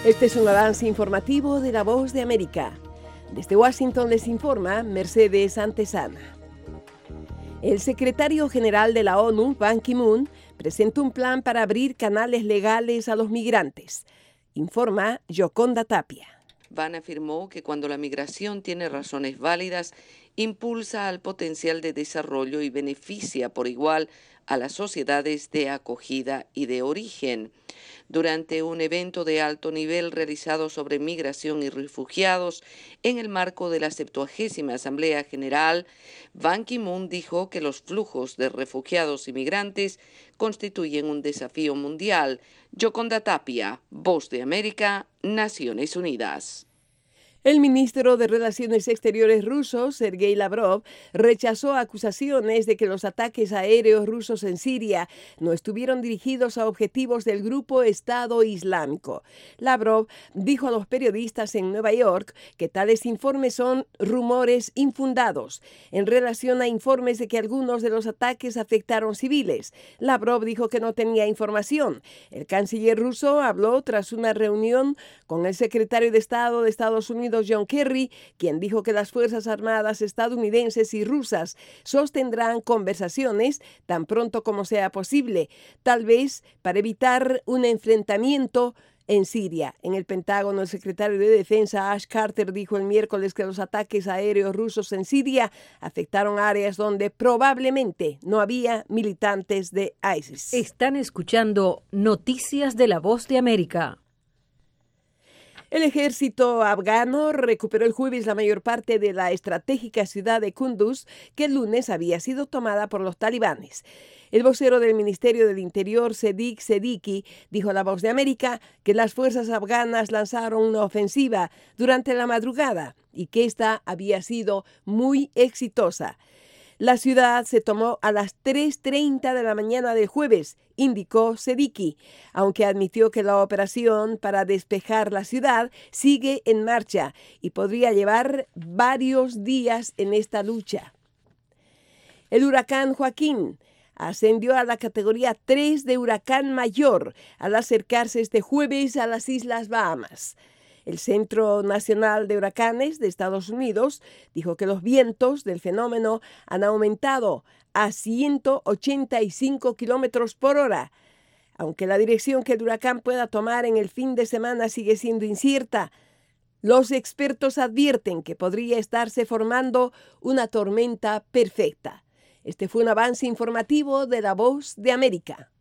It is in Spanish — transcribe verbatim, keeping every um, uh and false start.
Este es un avance informativo de La Voz de América. Desde Washington les informa Mercedes Antesana. El secretario general de la ONU, Ban Ki-moon, presentó un plan para abrir canales legales a los migrantes. Informa Yoconda Tapia. Ban afirmó que cuando la migración tiene razones válidas, impulsa al potencial de desarrollo y beneficia por igual a las sociedades de acogida y de origen. Durante un evento de alto nivel realizado sobre migración y refugiados en el marco de la septuagésima Asamblea General, Ban Ki-moon dijo que los flujos de refugiados y migrantes constituyen un desafío mundial. Yoconda Tapia, Voz de América, Naciones Unidas. El ministro de Relaciones Exteriores ruso, Sergei Lavrov, rechazó acusaciones de que los ataques aéreos rusos en Siria no estuvieron dirigidos a objetivos del grupo Estado Islámico. Lavrov dijo a los periodistas en Nueva York que tales informes son rumores infundados en relación a informes de que algunos de los ataques afectaron civiles. Lavrov dijo que no tenía información. El canciller ruso habló tras una reunión con el secretario de Estado de Estados Unidos, John Kerry, quien dijo que las Fuerzas Armadas estadounidenses y rusas sostendrán conversaciones tan pronto como sea posible, tal vez para evitar un enfrentamiento en Siria. En el Pentágono, el secretario de Defensa Ash Carter dijo el miércoles que los ataques aéreos rusos en Siria afectaron áreas donde probablemente no había militantes de ISIS. Están escuchando Noticias de la Voz de América. El ejército afgano recuperó el jueves la mayor parte de la estratégica ciudad de Kunduz, que el lunes había sido tomada por los talibanes. El vocero del Ministerio del Interior, Sadiq Seddiqui, dijo a La Voz de América que las fuerzas afganas lanzaron una ofensiva durante la madrugada y que esta había sido muy exitosa. La ciudad se tomó a las tres treinta de la mañana del jueves, indicó Seddiqui, aunque admitió que la operación para despejar la ciudad sigue en marcha y podría llevar varios días en esta lucha. El huracán Joaquín ascendió a la categoría tres de huracán mayor al acercarse este jueves a las Islas Bahamas. El Centro Nacional de Huracanes de Estados Unidos dijo que los vientos del fenómeno han aumentado a ciento ochenta y cinco kilómetros por hora. Aunque la dirección que el huracán pueda tomar en el fin de semana sigue siendo incierta, los expertos advierten que podría estarse formando una tormenta perfecta. Este fue un avance informativo de La Voz de América.